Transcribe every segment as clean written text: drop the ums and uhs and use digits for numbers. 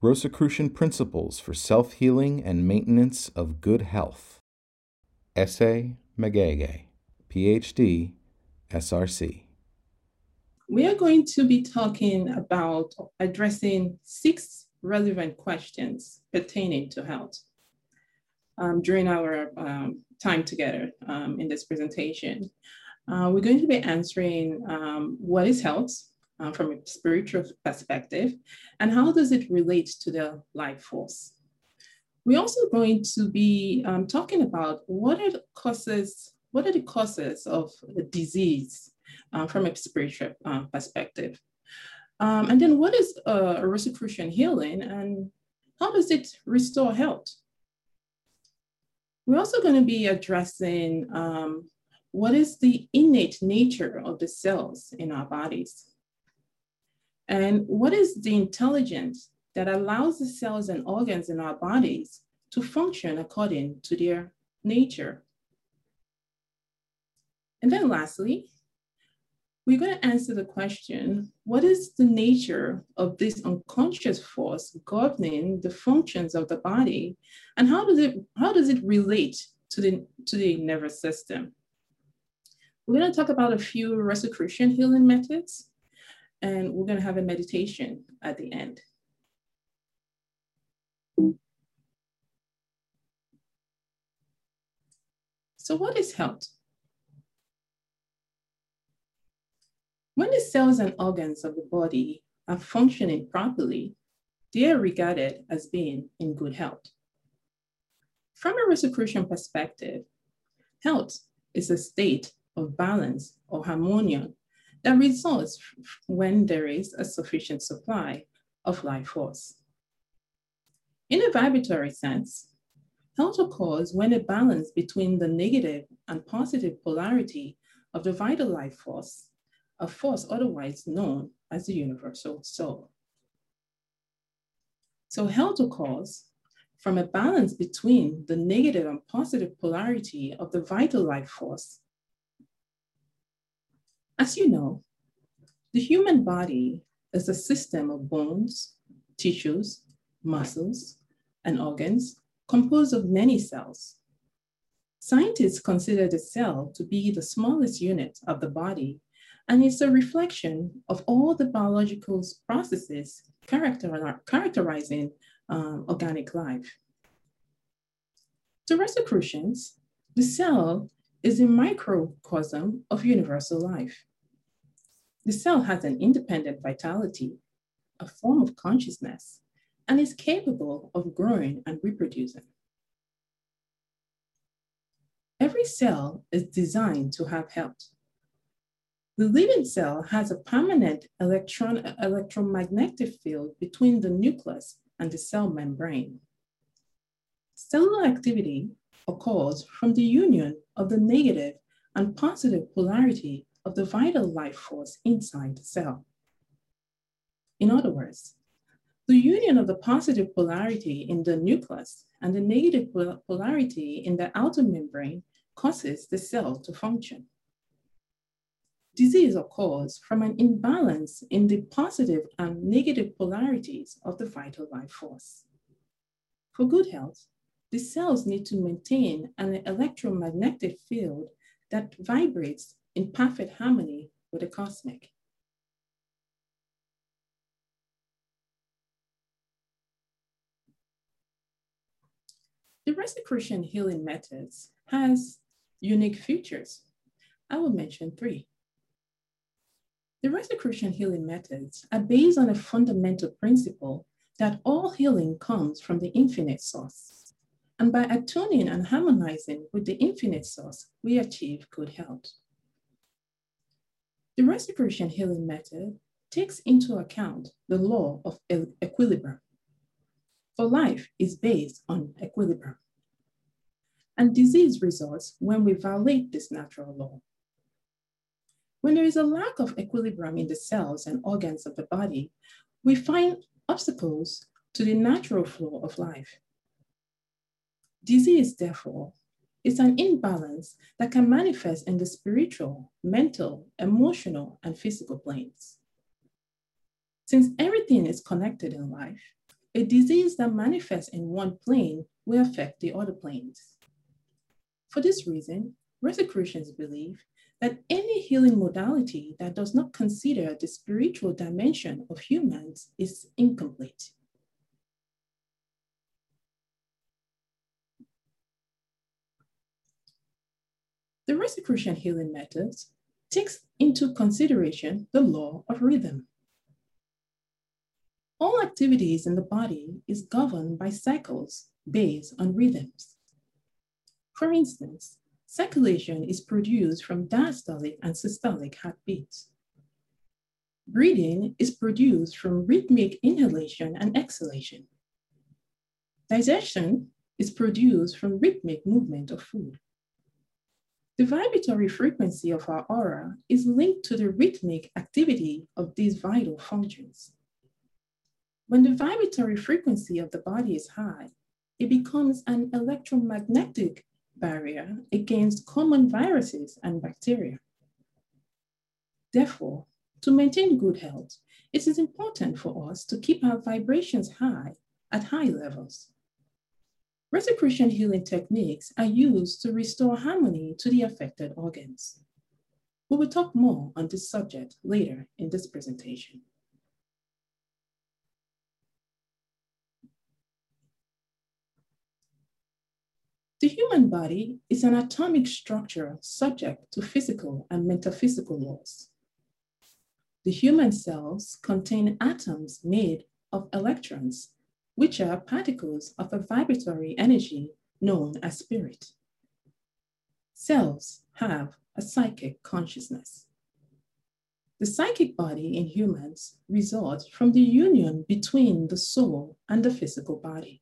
Rosicrucian Principles for Self-Healing and Maintenance of Good Health. Essay Magege, PhD, SRC. We are going to be talking about addressing 6 relevant questions pertaining to health during our time together in this presentation. We're going to be answering what is health from a spiritual perspective, and how does it relate to the life force? We're also going to be talking about what are the causes of a disease from a spiritual perspective. And then what is Rosicrucian healing and how does it restore health? We're also going to be addressing what is the innate nature of the cells in our bodies? And what is the intelligence that allows the cells and organs in our bodies to function according to their nature? And then lastly, we're going to answer the question, what is the nature of this unconscious force governing the functions of the body? And how does it relate to the nervous system? We're going to talk about a few Rosicrucian healing methods, and we're going to have a meditation at the end. So what is health? When the cells and organs of the body are functioning properly, they are regarded as being in good health. From a Rosicrucian perspective, health is a state of balance or harmonion that results when there is a sufficient supply of life force. In a vibratory sense, health occurs when a balance between the negative and positive polarity of the vital life force, a force otherwise known as the universal soul. So health occurs from a balance between the negative and positive polarity of the vital life force. As you know, the human body is a system of bones, tissues, muscles, and organs composed of many cells. Scientists consider the cell to be the smallest unit of the body, and it's a reflection of all the biological processes characterizing organic life. To Rosicrucians, the cell is a microcosm of universal life. The cell has an independent vitality, a form of consciousness, and is capable of growing and reproducing. Every cell is designed to have health. The living cell has a permanent electromagnetic field between the nucleus and the cell membrane. Cellular activity occurs from the union of the negative and positive polarity of the vital life force inside the cell. In other words, the union of the positive polarity in the nucleus and the negative polarity in the outer membrane causes the cell to function. Disease occurs from an imbalance in the positive and negative polarities of the vital life force. For good health, the cells need to maintain an electromagnetic field that vibrates in perfect harmony with the cosmic. The Rosicrucian healing methods has unique features. I will mention 3. The Rosicrucian healing methods are based on a fundamental principle that all healing comes from the infinite source. And by attuning and harmonizing with the infinite source, we achieve good health. The Rosicrucian healing method takes into account the law of equilibrium. For life is based on equilibrium. And disease results when we violate this natural law. When there is a lack of equilibrium in the cells and organs of the body, we find obstacles to the natural flow of life. Disease, therefore, is an imbalance that can manifest in the spiritual, mental, emotional, and physical planes. Since everything is connected in life, a disease that manifests in one plane will affect the other planes. For this reason, Rosicrucians believe that any healing modality that does not consider the spiritual dimension of humans is incomplete. The Rosicrucian healing methods takes into consideration the law of rhythm. All activities in the body is governed by cycles based on rhythms. For instance, circulation is produced from diastolic and systolic heartbeats. Breathing is produced from rhythmic inhalation and exhalation. Digestion is produced from rhythmic movement of food. The vibratory frequency of our aura is linked to the rhythmic activity of these vital functions. When the vibratory frequency of the body is high, it becomes an electromagnetic barrier against common viruses and bacteria. Therefore, to maintain good health, it is important for us to keep our vibrations high at high levels. Rosicrucian healing techniques are used to restore harmony to the affected organs. We will talk more on this subject later in this presentation. The human body is an atomic structure subject to physical and metaphysical laws. The human cells contain atoms made of electrons, which are particles of a vibratory energy known as spirit. Cells have a psychic consciousness. The psychic body in humans results from the union between the soul and the physical body.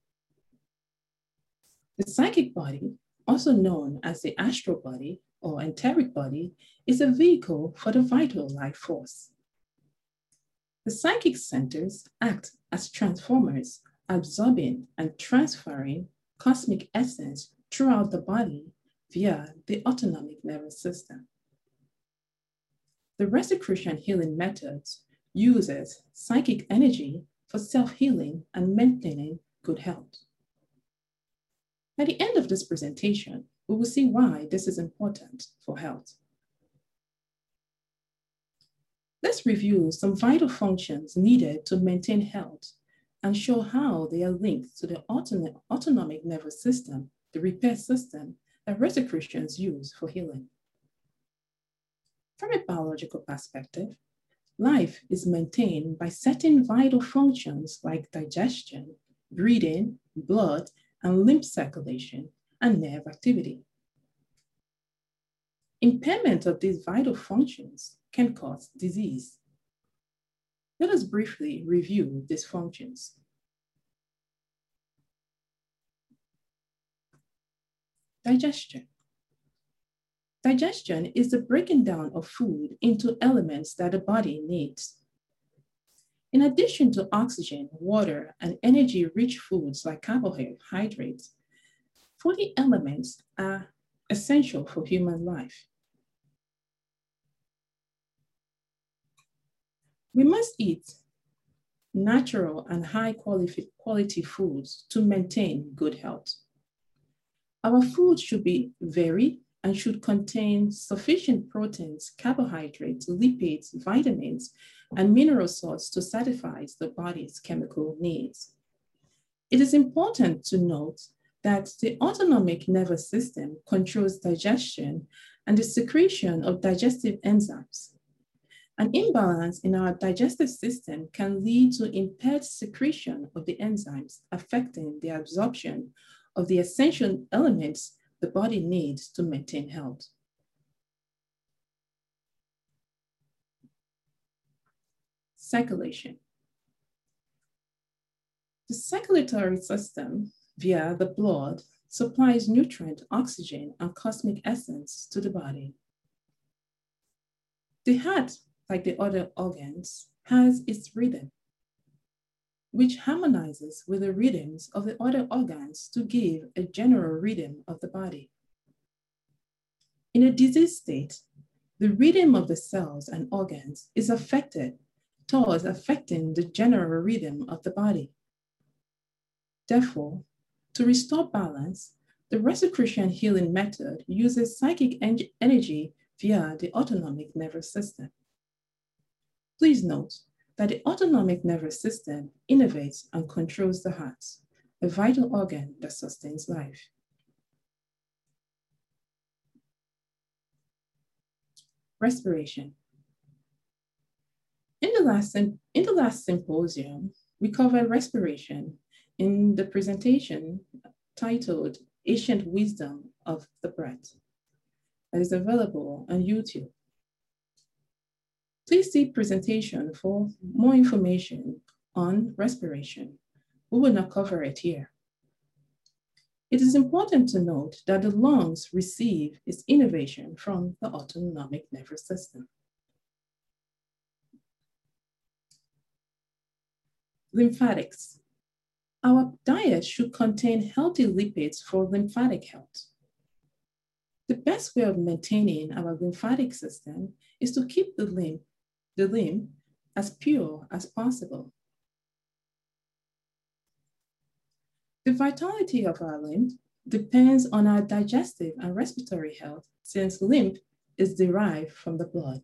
The psychic body, also known as the astral body or enteric body, is a vehicle for the vital life force. The psychic centers act as transformers, absorbing and transferring cosmic essence throughout the body via the autonomic nervous system. The Rosicrucian healing methods uses psychic energy for self-healing and maintaining good health. At the end of this presentation, we will see why this is important for health. Let's review some vital functions needed to maintain health and show how they are linked to the autonomic nervous system, the repair system that Rosicrucians use for healing. From a biological perspective, life is maintained by certain vital functions like digestion, breathing, blood, and lymph circulation, and nerve activity. Impairment of these vital functions can cause disease. Let us briefly review these functions. Digestion. Digestion is the breaking down of food into elements that the body needs. In addition to oxygen, water, and energy-rich foods like carbohydrates, 40 elements are essential for human life. We must eat natural and high quality foods to maintain good health. Our food should be varied and should contain sufficient proteins, carbohydrates, lipids, vitamins, and mineral salts to satisfy the body's chemical needs. It is important to note that the autonomic nervous system controls digestion and the secretion of digestive enzymes. An imbalance in our digestive system can lead to impaired secretion of the enzymes, affecting the absorption of the essential elements the body needs to maintain health. Circulation. The circulatory system, via the blood, supplies nutrient, oxygen, and cosmic essence to the body. The heart, like the other organs, has its rhythm, which harmonizes with the rhythms of the other organs to give a general rhythm of the body. In a disease state, the rhythm of the cells and organs is affected, thus affecting the general rhythm of the body. Therefore, to restore balance, the Rosicrucian healing method uses psychic energy via the autonomic nervous system. Please note that the autonomic nervous system innervates and controls the heart, a vital organ that sustains life. Respiration. In the last symposium, we covered respiration in the presentation titled Ancient Wisdom of the Breath, that is available on YouTube. Please see presentation for more information on respiration. We will not cover it here. It is important to note that the lungs receive its innervation from the autonomic nervous system. Lymphatics. Our diet should contain healthy lipids for lymphatic health. The best way of maintaining our lymphatic system is to keep the lymph as pure as possible. The vitality of our lymph depends on our digestive and respiratory health, since lymph is derived from the blood.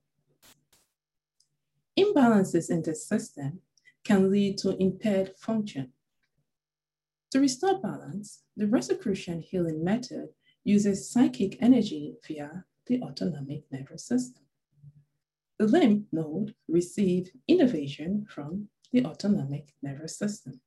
Imbalances in this system can lead to impaired function. To restore balance, the Rosicrucian healing method uses psychic energy via the autonomic nervous system. The lymph node receives innervation from the autonomic nervous system.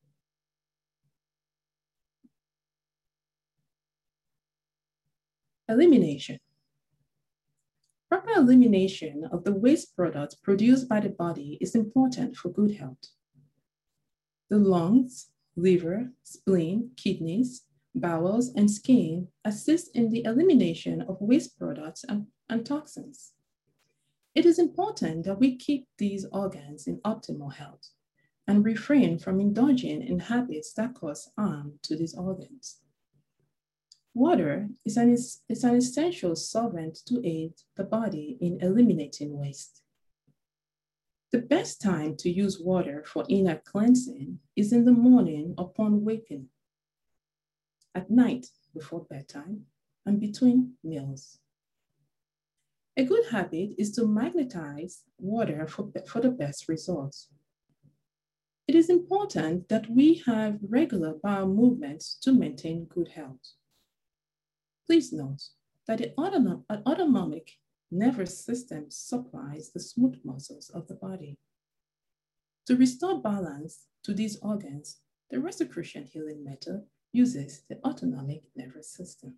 Elimination. Proper elimination of the waste products produced by the body is important for good health. The lungs, liver, spleen, kidneys, bowels, and skin assist in the elimination of waste products and toxins. It is important that we keep these organs in optimal health and refrain from indulging in habits that cause harm to these organs. Water is an essential solvent to aid the body in eliminating waste. The best time to use water for inner cleansing is in the morning upon waking, at night before bedtime, and between meals. A good habit is to magnetize water for the best results. It is important that we have regular bowel movements to maintain good health. Please note that the autonomic nervous system supplies the smooth muscles of the body. To restore balance to these organs, the Rosicrucian healing method uses the autonomic nervous system.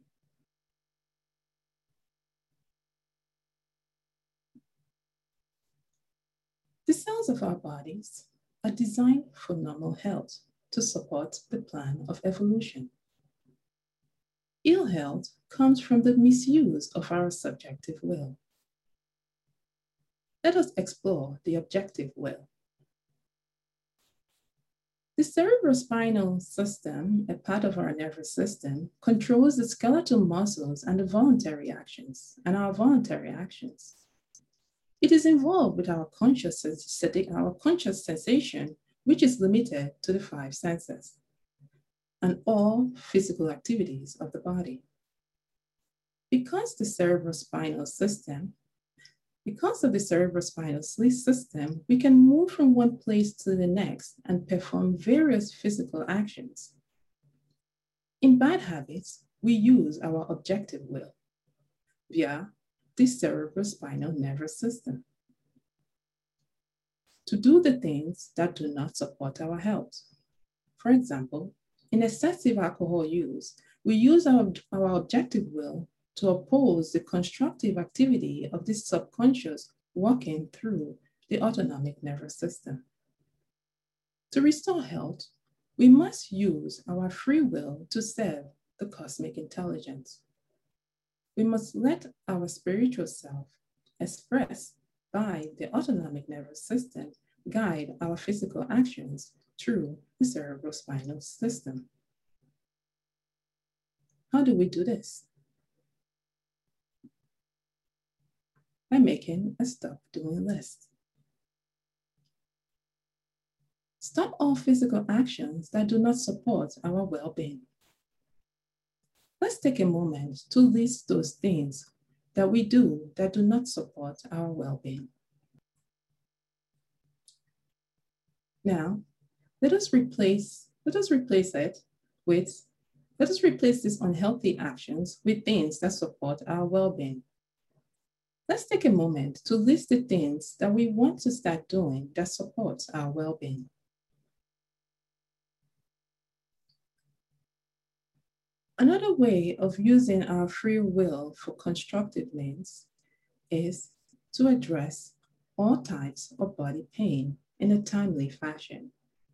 The cells of our bodies are designed for normal health to support the plan of evolution. Ill health comes from the misuse of our subjective will. Let us explore the objective will. The cerebrospinal system, a part of our nervous system, controls the skeletal muscles and the voluntary actions, and our voluntary actions. It is involved with our conscious sensation, which is limited to the 5 senses, and all physical activities of the body. Because of the cerebrospinal system, we can move from one place to the next and perform various physical actions. In bad habits, we use our objective will via the cerebrospinal nervous system to do the things that do not support our health. For example, in excessive alcohol use, we use our objective will to oppose the constructive activity of this subconscious working through the autonomic nervous system. To restore health, we must use our free will to serve the cosmic intelligence. We must let our spiritual self, expressed by the autonomic nervous system, guide our physical actions through the cerebrospinal system. How do we do this? By making a stop doing list. Stop all physical actions that do not support our well-being. Let's take a moment to list those things that we do that do not support our well-being. Now, let us replace these unhealthy actions with things that support our well-being. Let's take a moment to list the things that we want to start doing that supports our well-being. Another way of using our free will for constructive means is to address all types of body pain in a timely fashion.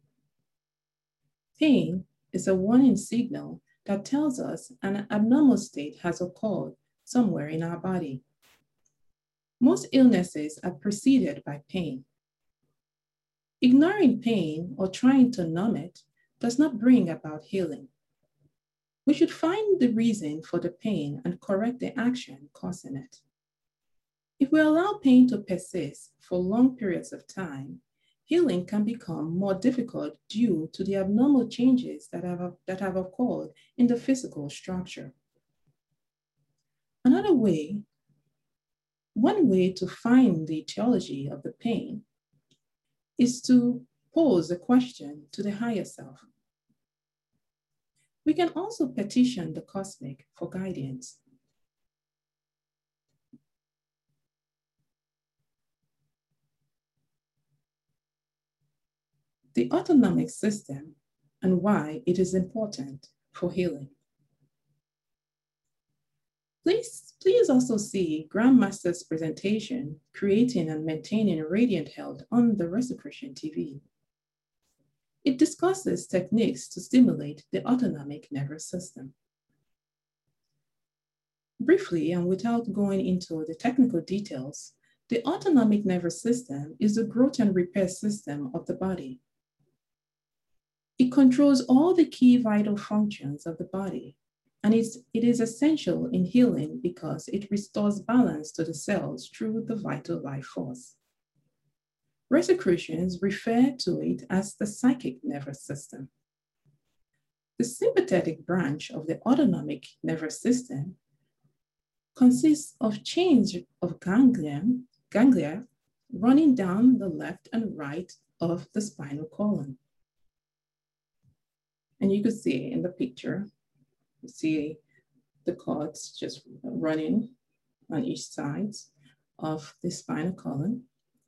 Pain is a warning signal that tells us an abnormal state has occurred somewhere in our body. Most illnesses are preceded by pain. Ignoring pain or trying to numb it does not bring about healing. We should find the reason for the pain and correct the action causing it. If we allow pain to persist for long periods of time, healing can become more difficult due to the abnormal changes that have occurred in the physical structure. One way to find the etiology of the pain is to pose a question to the higher self. We can also petition the cosmic for guidance. The autonomic system and why it is important for healing. Please also see Grandmaster's presentation, Creating and Maintaining Radiant Health on the Rosicrucian TV. It discusses techniques to stimulate the autonomic nervous system. Briefly, and without going into the technical details, the autonomic nervous system is the growth and repair system of the body. It controls all the key vital functions of the body, and it is essential in healing because it restores balance to the cells through the vital life force. Rosicrucians refer to it as the psychic nervous system. The sympathetic branch of the autonomic nervous system consists of chains of ganglia running down the left and right of the spinal column. And you can see in the picture, you see the cords just running on each side of the spinal column.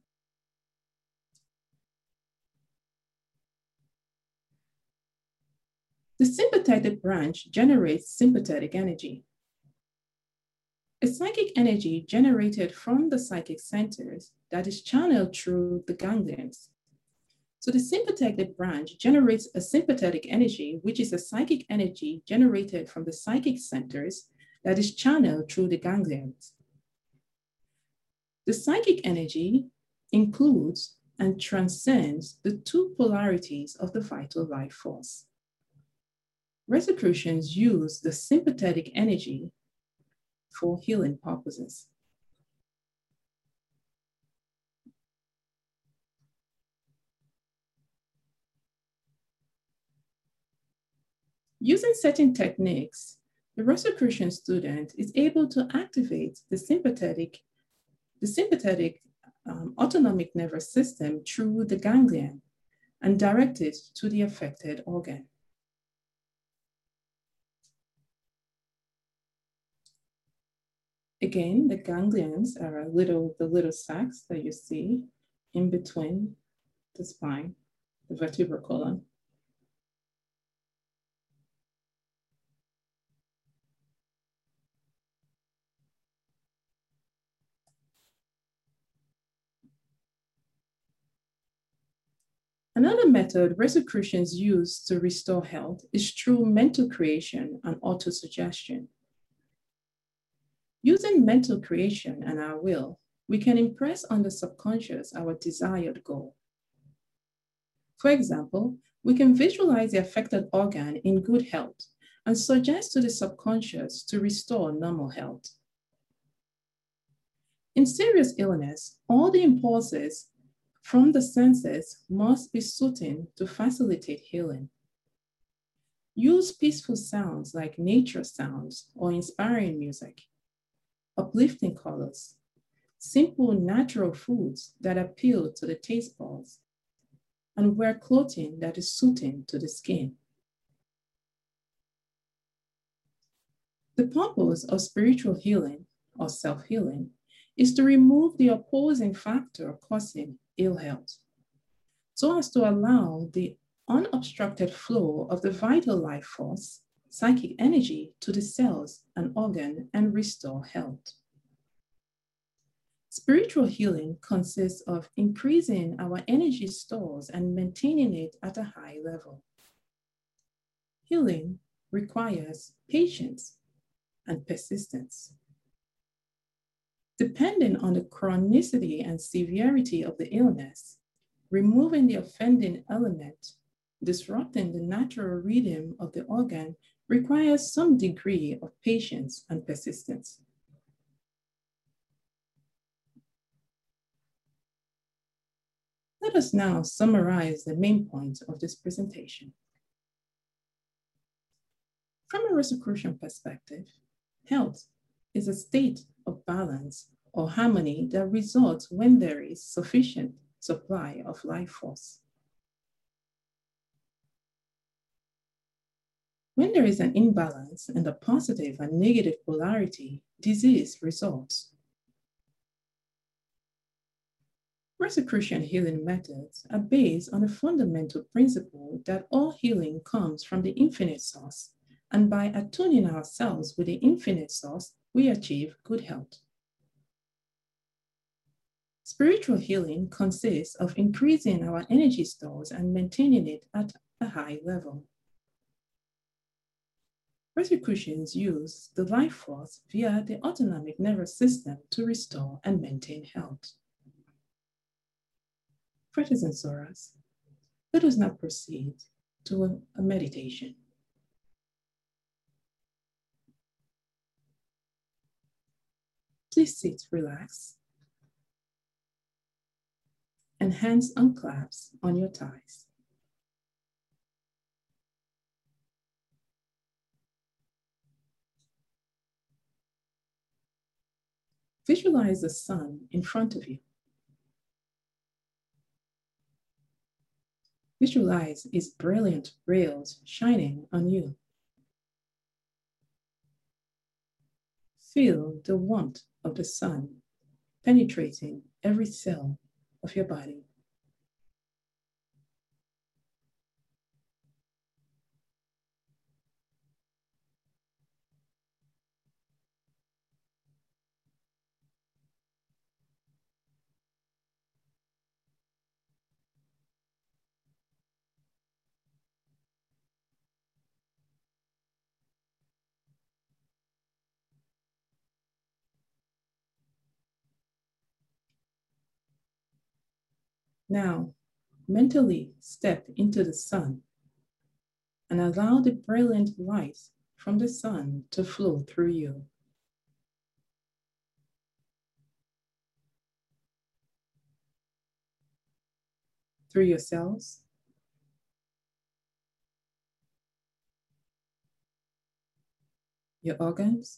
The sympathetic branch generates sympathetic energy. A psychic energy generated from the psychic centers that is channeled through the ganglions. So the sympathetic branch generates a sympathetic energy, which is a psychic energy generated from the psychic centers that is channeled through the ganglions. The psychic energy includes and transcends the two polarities of the vital life force. Rosicrucians use the sympathetic energy for healing purposes. Using certain techniques, the Rosicrucian student is able to activate the sympathetic autonomic nervous system through the ganglion and direct it to the affected organ. Again, the ganglions are the little sacs that you see in between the spine, the vertebral column. Another method Rosicrucians use to restore health is through mental creation and autosuggestion. Using mental creation and our will, we can impress on the subconscious our desired goal. For example, we can visualize the affected organ in good health and suggest to the subconscious to restore normal health. In serious illness, all the impulses from the senses must be soothing to facilitate healing. Use peaceful sounds like nature sounds or inspiring music, uplifting colors, simple natural foods that appeal to the taste buds, and wear clothing that is soothing to the skin. The purpose of spiritual healing or self-healing is to remove the opposing factor causing ill health, so as to allow the unobstructed flow of the vital life force, psychic energy to the cells and organ and restore health. Spiritual healing consists of increasing our energy stores and maintaining it at a high level. Healing requires patience and persistence. Depending on the chronicity and severity of the illness, removing the offending element, disrupting the natural rhythm of the organ requires some degree of patience and persistence. Let us now summarize the main points of this presentation. From a Rosicrucian perspective, health is a state of balance or harmony that results when there is sufficient supply of life force. When there is an imbalance in the positive and negative polarity, disease results. Rosicrucian healing methods are based on a fundamental principle that all healing comes from the infinite source, and by attuning ourselves with the infinite source, we achieve good health. Spiritual healing consists of increasing our energy stores and maintaining it at a high level. Rosicrucians use the life force via the autonomic nervous system to restore and maintain health. Brothers and Soras, let us now proceed to a meditation. Please sit, relax, and hands unclasp on your thighs. Visualize the sun in front of you. Visualize its brilliant rays shining on you. Feel the warmth of the sun penetrating every cell of your body. Now, mentally step into the sun and allow the brilliant light from the sun to flow through you. Through your cells, your organs,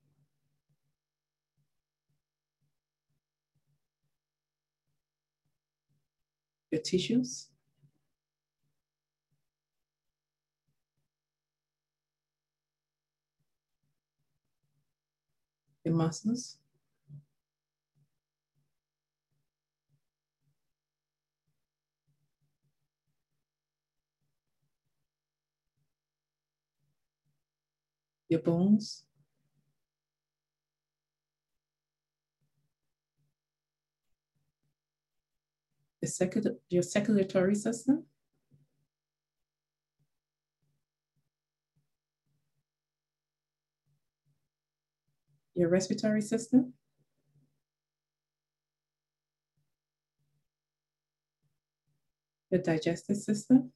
your tissues, your muscles, your bones, your circulatory system, your respiratory system, your digestive system,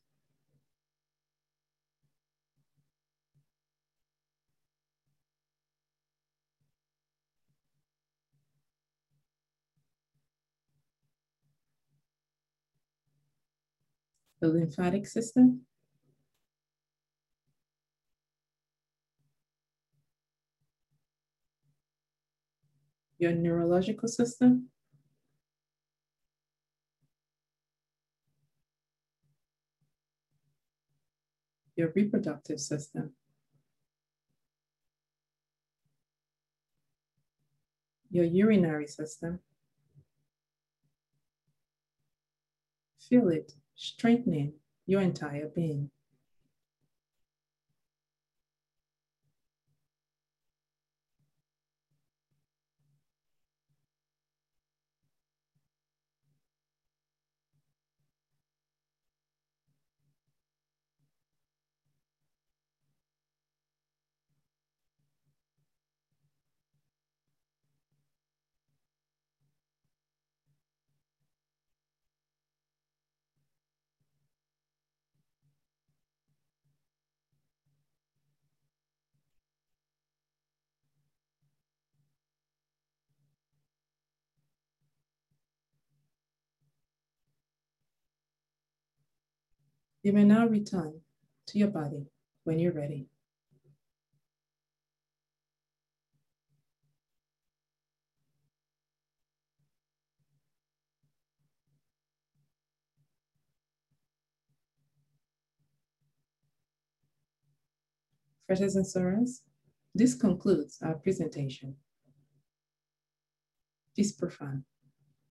the lymphatic system, your neurological system, your reproductive system, your urinary system. Feel it strengthening your entire being. You may now return to your body when you're ready. Freshers and sorors, this concludes our presentation. Peace profound.